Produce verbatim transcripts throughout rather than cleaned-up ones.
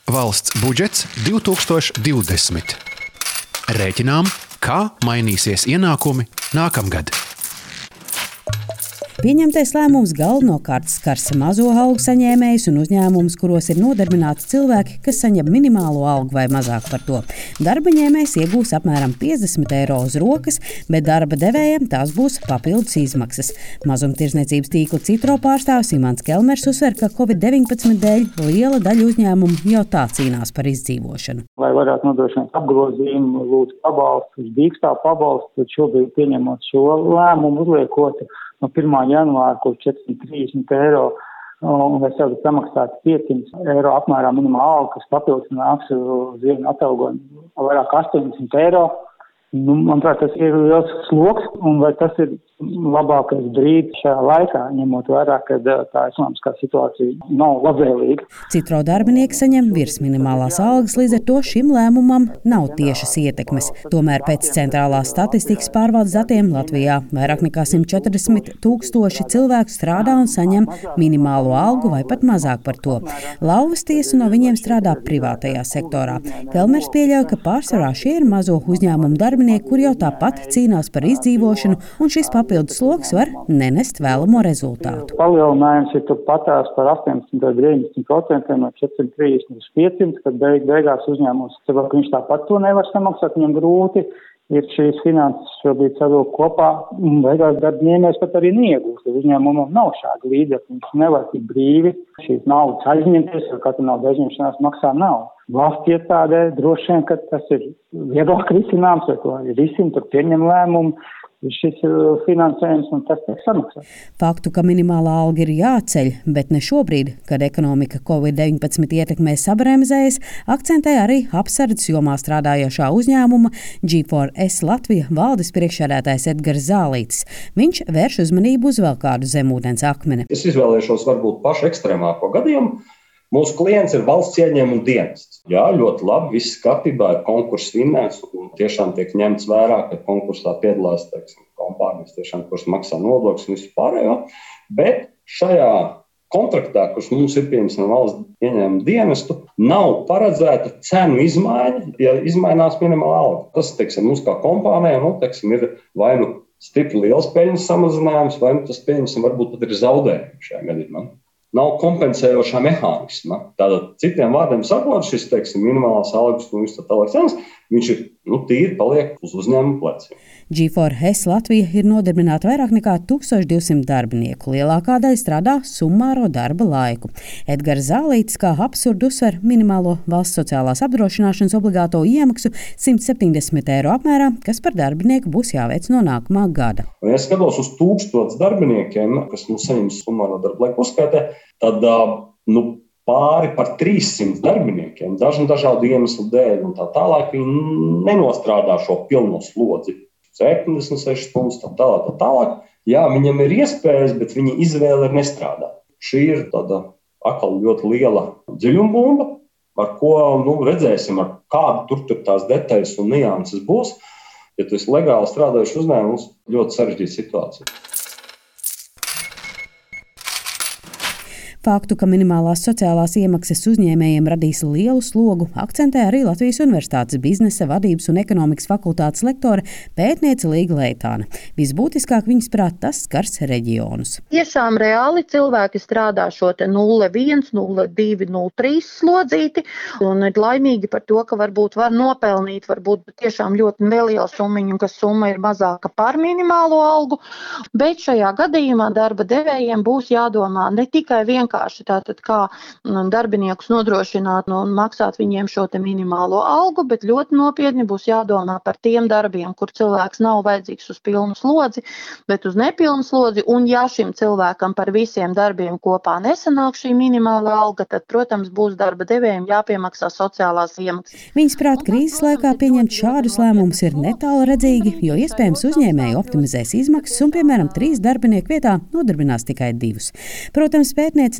Valsts budžets divi tūkstoši divdesmit. Rēķinām, kā mainīsies ienākumi nākamgad. Pieņemtais lēmums galvenokārt skars mazo algu saņēmējus un uzņēmumus, kuros ir nodarbināti cilvēki, kas saņem minimālo algu vai mazāk par to. Darba ņēmējs iegūs apmēram piecdesmit eiro uz rokas, bet darba devējiem tās būs papildus izmaksas. Mazumtirdzniecības tīkla Citro pārstāvis Imants Kelmers uzsver, ka covid deviņpadsmit dēļ liela daļa uzņēmumu jau tā cīnās par izdzīvošanu. Lai varētu nodrošināt apgrozījumu, lūdzu pabalstu, dīkstā pabalstu, tad šobrīd pieņemot šo lēmumu uzliekot no pirmā janvāra, kur četri simti trīsdesmit eiro, un vai sev samaksāt piecsimt eiro apmērā minimāla alga, kas papildus nāks uz vienu atalgojumu vairāk astoņdesmit eiro. Nu, manuprāt, tas ir liels sloks, un vai tas ir labākais brīdis šajā laikā, ņemot vērā, ka tā ekonomiskā situācija nav labvēlīga. Citro darbinieki saņem virs minimālās algas, līdz ar to šim lēmumam nav tiešas ietekmes. Tomēr pēc centrālās statistikas pārvaldes datiem Latvijā vairāk nekā simt četrdesmit tūkstoši cilvēku strādā un saņem minimālo algu vai pat mazāk par to. Lauvas tiesa no viņiem strādā privātajā sektorā. Kelmers pieļauj, ka pārsvarā šie ir mazo uzņēmumu darbinieki, kur jau tāpat cīnās par izdzīvošanu, un šis papildus sloks var nenest vēlamo rezultātu. Palielinājums ir patās par astoņdesmit līdz deviņdesmit procentiem no četri simti trīsdesmit līdz piecsimt, kad beig, beigās uzņēmums, saprot, ka viņš tāpat to nevar samaksāt, viņam grūti ir šīs finanses šobrīd savilkt kopā, un beigās darbņēmējs pat arī neiegūst. Uzņēmumam nav šāda līdzekļa, viņš nevar tik brīvi šīs naudas aizņemties, jo katra naudas aizņemšanās maksā naudu. Valsts iestādē droši vien, ka tas ir vieglāk risināms, vai to risina, tur pieņem lēmumu, šis finansējums un tas tiek samaksāts. Faktu, ka minimālā alga ir jāceļ, bet ne šobrīd, kad ekonomika covid deviņpadsmit ietekmē sabremzējas, akcentē arī apsardzes jomā strādājošā uzņēmuma G four S Latvija valdes priekšsēdētājs Edgars Zālītis. Viņš vērš uzmanību uz vēl kādu zemūdens akmeni. Es izvēlēšos varbūt pašu ekstrēmāko gadījumu. Mūsu klients ir valsts ieņēmuma dienests. Jā, ļoti labi, viss kārtībā, ir konkurss vinnēts un tiešām tiek ņemts vērā, ka konkursā piedalās, teiksim, kompānijas tiešām, kuras maksā nodokļus un visu pārējo. Bet šajā kontraktā, kurš mums ir pieņemts no valsts ieņēmuma dienestu, nav paredzēta cenu izmaiņa, ja izmainās minimāla alga. Tas, teiksim, mums kā kompānijai, nu, teiksim, ir vai nu stipri liels peļņas samazinājums, vai nu tas pieņemsim varbūt pat ir zaudējumi šajā gadījumā. Nav kompensējošā mehānisma. Tātad, citiem vārdiem sakot, šis, teiksim, minimālās algas un viss tā tālāk cenas, viņš ir, nu, tīri paliek uz uzņēmuma pleciem. G four S Latvija ir nodarbināta vairāk nekā tūkstoš divsimt darbinieku. Lielākā daļa strādā summāro darba laiku. Edgars Zālītis kā absurdu uzsver minimālo valsts sociālās apdrošināšanas obligāto iemaksu simt septiņdesmit eiro apmērā, kas par darbinieku būs jāveic no nākamā gada. Un, ja skatos uz tūkstotis darbiniekiem, kas mums saņem summāro darba laiku uzskaitē, tad, nu, pāri par trīssimt darbiniekiem, dažu dažādu iemeslu dēļ un tā tālāk, viņi nenostrādā šo pilno slodzi. septiņdesmit sešas stundas, tā tālāk, tā tālāk. Jā, viņam ir iespējas, bet viņa izvēle ir nestrādāt. Šī ir tāda atkal ļoti liela dziļumbumba, ar ko, nu, redzēsim, ar kādu tur, tur tās detaļas un nianses būs. Ja tu esi legāli strādājuši uzņēmums, ļoti sarežģīta situācija. Faktu, ka minimālās sociālās iemaksas uzņēmējiem radīs lielu slogu, akcentē arī Latvijas Universitātes biznesa, vadības un ekonomikas fakultātes lektore pētniece Līga Leitāne. Visbūtiskāk viņas prāt tas skars reģionus. Tiešām reāli cilvēki strādā šo te nulle viens, nulle divi, nulle trīs slodzīti un ir laimīgi par to, ka varbūt var nopelnīt, varbūt tiešām ļoti nelielu summiņu, ka summa ir mazāka par minimālo algu, bet šajā gadījumā darba devējiem būs jādomā ne tikai vienkārši tātad kā darbiniekus nodrošināt un maksāt viņiem šo te minimālo algu, bet ļoti nopietni būs jādomā par tiem darbiem, kur cilvēks nav vajadzīgs uz pilnu slodzi, bet uz nepilnu slodzi, un ja šim cilvēkam par visiem darbiem kopā nesanāk šī minimāla alga, tad, protams, būs darba devējiem jāpiemaksā sociālās iemaksas. Viņas prāt, krīzes laikā pieņemt šādus lēmumus ir netālu redzīgi, jo iespējams uzņēmēji optimizēs izmaksas un, piemēram, trīs darbinieku vietā nodarbinās tikai divus. Protams, pētniece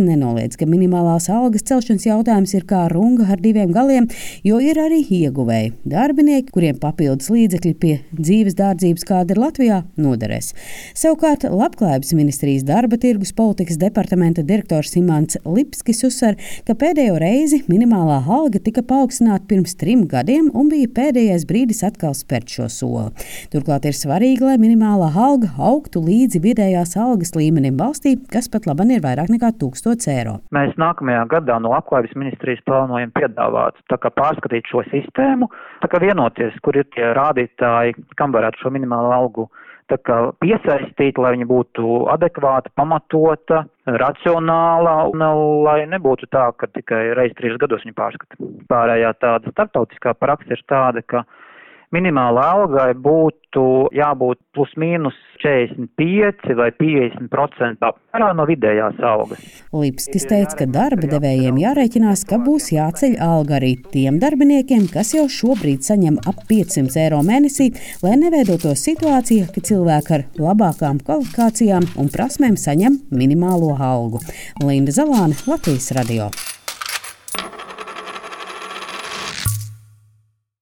nenoliedz, ka minimālās algas celšanas jautājums ir kā runga ar diviem galiem, jo ir arī ieguvēji - darbinieki, kuriem papildus līdzekļi pie dzīves dārdzības, kāda ir Latvijā, noderēs. Savukārt Labklājības ministrijas darba tirgus politikas departamenta direktors Imants Lipskis uzsver, ka pēdējo reizi minimālā alga tika paaugstināta pirms trim gadiem un bija pēdējais brīdis atkal spērt šo soli. Turklāt ir svarīgi, lai minimālā alga augtu līdzi vidējās algas līmenim valstī, kas pat laban ir vairāk nekā tūkstots eiro. Mēs nākamajā gadā no Labklājības ministrijas plānojam piedāvāt tā kā pārskatīt šo sistēmu, tā kā vienoties, kur ir tie rādītāji, kam varētu šo minimālo algu tā kā piesaistīt, lai viņa būtu adekvāta, pamatota, racionāla, un lai nebūtu tā, ka tikai reiz trīs gados viņa pārskata. Pārējā tāda starptautiskā praksa ir tāda, ka minimāla algai būtu jābūt plus mīnus četrdesmit pieci vai piecdesmit procenti apmērā no vidējās algas. Lipskis teica, ka darba devējiem jārēķinās, ka būs jāceļ alga arī tiem darbiniekiem, kas jau šobrīd saņem ap piecsimt eiro mēnesī, lai neveidotos situācija, ka cilvēki ar labākām kvalifikācijām un prasmēm saņem minimālo algu. Linda Zalāne, Latvijas radio.